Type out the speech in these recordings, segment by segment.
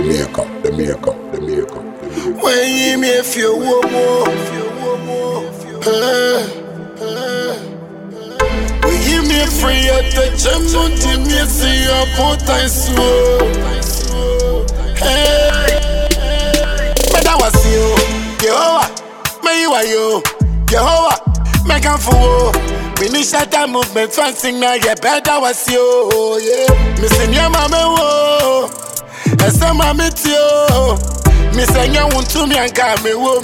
When you me if you wo, when you me free at the gym, to me see your foot I Hey, but that was you, Jehovah, me you are you, Jehovah, make a fool. Finish that movement, fancy now, yeah, better was you, yeah. Missing your mama, whoa, and some mammy too. Me say you want to me and call me wo.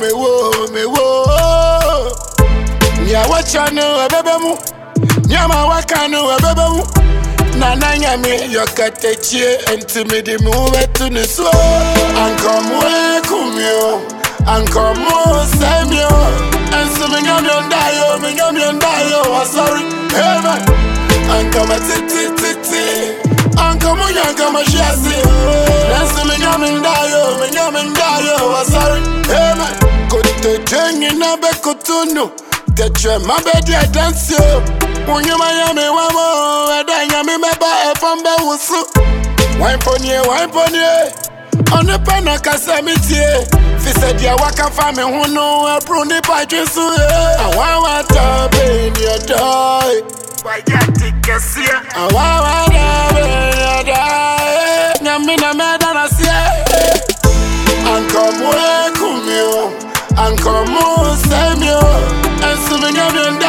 Nya what you know, baby mu. Nya ma what can know, baby mu. Na nya me you got the chair and to me the move to the slow. And come way come you, and come on save you. And so me nyam yo, sorry, hey man. And come a ti. And come on, young, come a chassis. Dance me coming dayo, sorry, hey man. Go to Jang in a becotuno. The tram, my bed, I dance you. When you Miami, one more, and I am in my bar from Bawusu. Wine pony. On the Panaka Samity. If said you walk a family who know a brony patches. I want to be in your door. Why you take a seat? I want to be Namina Madana say, and come away, come you, and come on, save you, and so me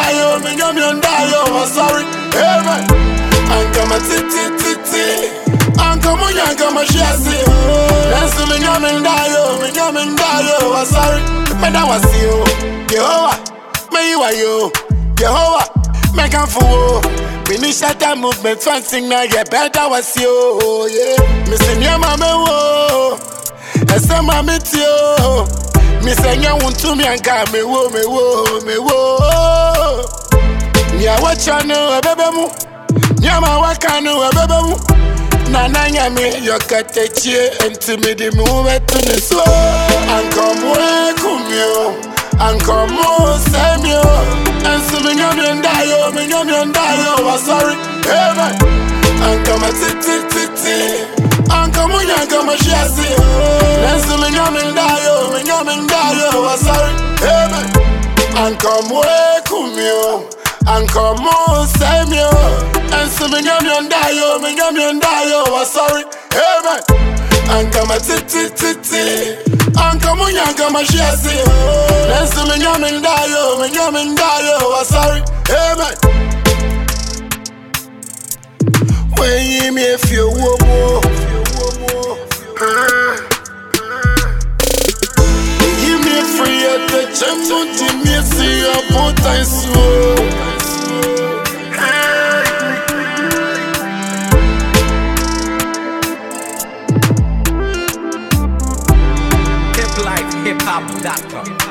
dio, sorry, hey man, and come a ti, and come on, young, come a chassis, and so me dio, sorry, but that was you, Jehovah, me you are you, Jehovah, make a fool. Finish that movement, fancy now, yeah, better was you, yeah. Missing your mama, whoa, and some mammy too. Missing you want to me and call me wo. Yeah, what you know, baby mu. Yeah, ma what can know, baby mu. Na nya me, you got the chair and to me the move to the slow. And come way, come you, and come on, save you. And so me dayo, sorry, hey man. And come a ti, and come on, young, come a chassis. And so me dayo, sorry, hey man. And come way, come you, and come on, save you. And so me dayo, sorry, hey man. And come a ti, and come on, young, come a chassis. And so me dayo, sorry, hey man. When you me if you wo, you me free at the gym, to me see your foot I Hip life, hiphop.com.